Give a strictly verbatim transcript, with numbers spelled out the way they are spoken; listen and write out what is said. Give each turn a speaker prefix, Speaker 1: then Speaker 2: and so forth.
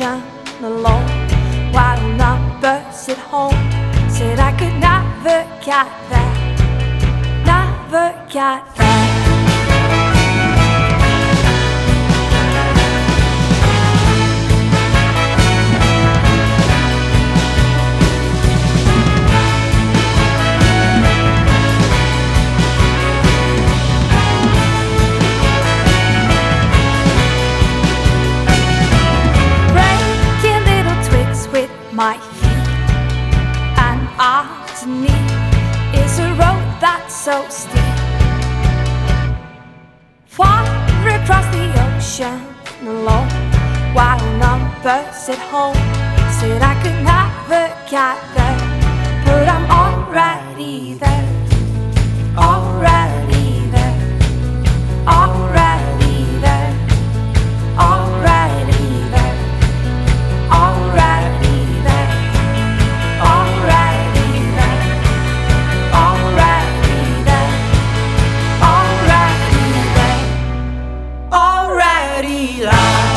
Speaker 1: ocean alone, while numbers at home said I could never get there, never get there. My feet and underneath is a road that's so steep. Far across the ocean alone, while numbers at home said I could never get there, but I'm already there, already there, already there, already there, already. Already there.